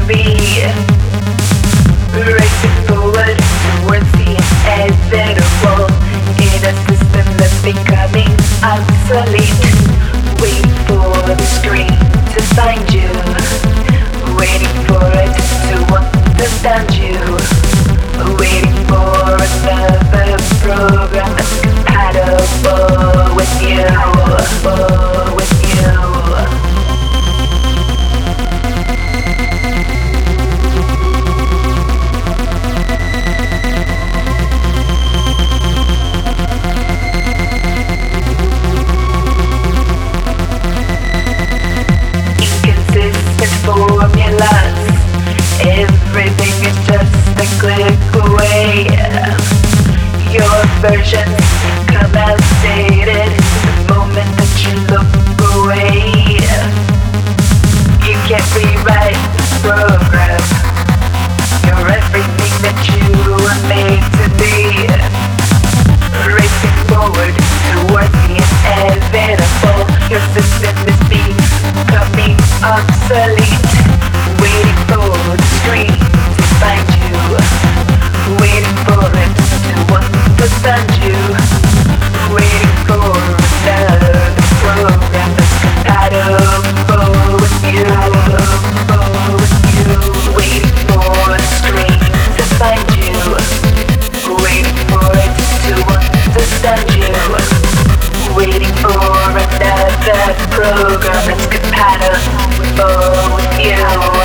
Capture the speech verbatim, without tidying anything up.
be. Racing forward towards the inevitable, in a system that's becoming obsolete. Waiting for the screen to find you, waiting for it to understand you, waiting for another program that's compatible with you, with you. Formulas, everything is just a click away. Your versions come outdated the moment that you look away. You can't rewrite the program. You're everything that you were made to be. Racing forward toward the inevitable. Your system is becoming obsolete. Waiting for the screen to find you, waiting for it to understand you, waiting for another program that's compatible with you, with you. Waiting for the screen to find you, waiting for it to understand you, waiting for another program that's compatible with you.